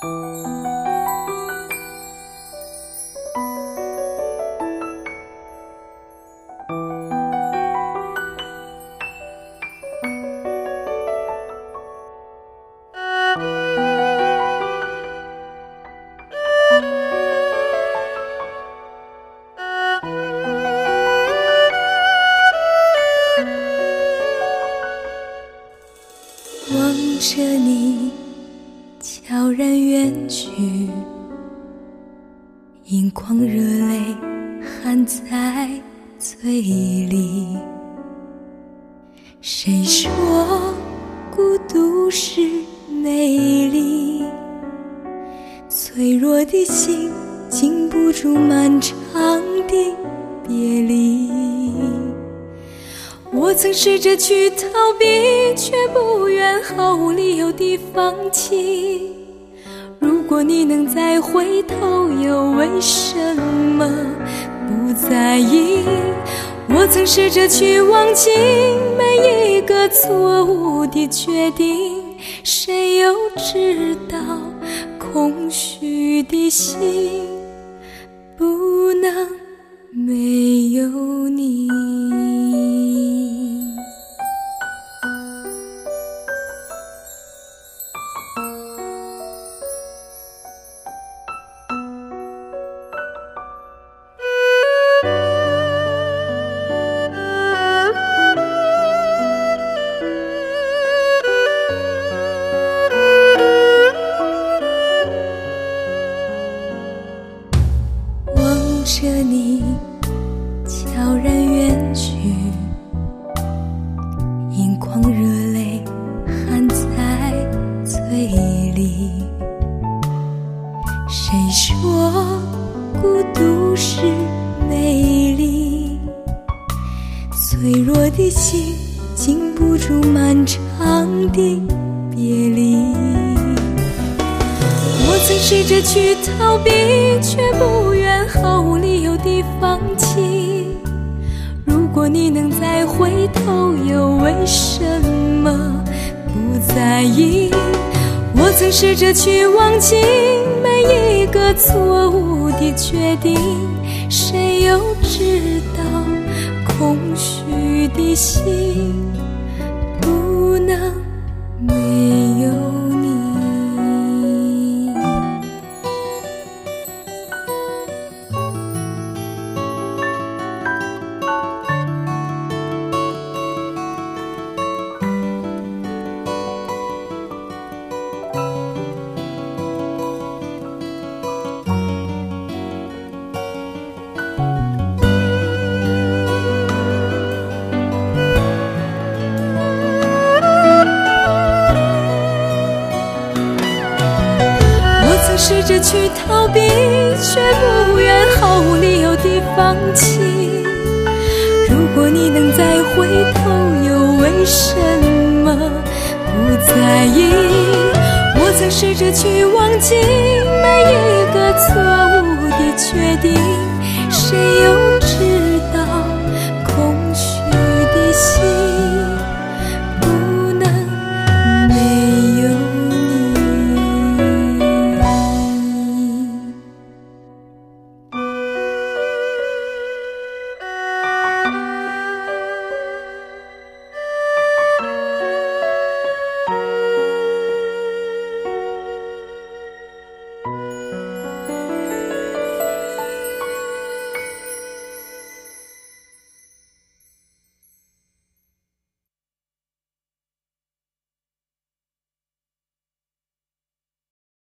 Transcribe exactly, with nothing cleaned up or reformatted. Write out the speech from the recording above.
望着你悄然远去，眼眶热泪含在嘴里。谁说孤独是美丽？脆弱的心经不住漫长的别离。我曾试着去逃避，却不愿毫无理由地放弃。如果你能再回头，又为什么不在意？我曾试着去忘记每一个错误的决定，谁又知道空虚的心不能没有你。望着你悄然远去，眼眶热泪含在嘴里。谁说孤独是美丽？脆弱的心经不住漫长的别离。我曾试着去逃避，却不愿毫无理由地放弃。如果你能再回头，又为什么不在意？我曾试着去忘记每一个错误的决定，谁又知道空虚的心不能没有你。试着去逃避，却不愿毫无理由地放弃。如果你能再回头，又为什么不在意？我曾试着去忘记每一个错误的决定，谁又